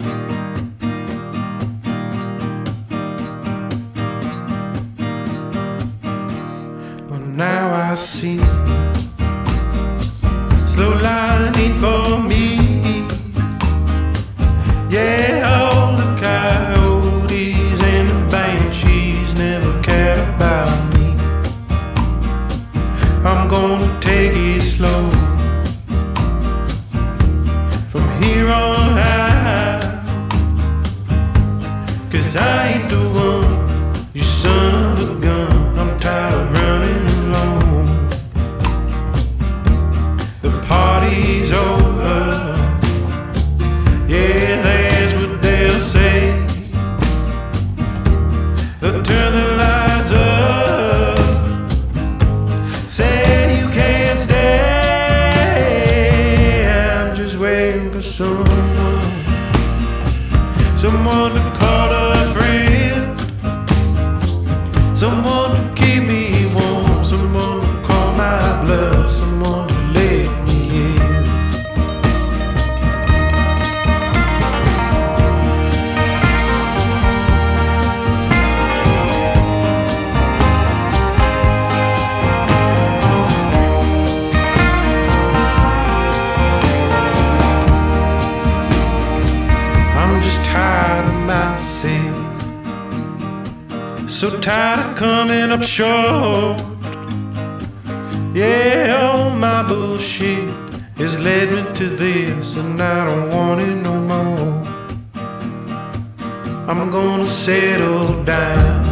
Well, now I see slow lining for me. Yeah, all the coyotes and the banshees never cared about me. I'm gonna take it slow from here on out, 'cause I ain't the one, you son of a gun. I'm tired of running alone. The party's over, yeah, that's what they'll say. They'll turn the lights up, say you can't stay. I'm just waiting for someone to call a friend, someone to keep me warm, someone to call my bluff, someone to let me in. I'm just tired of myself, so tired of coming up short. Yeah, all my bullshit has led me to this, and I don't want it no more. I'm gonna settle down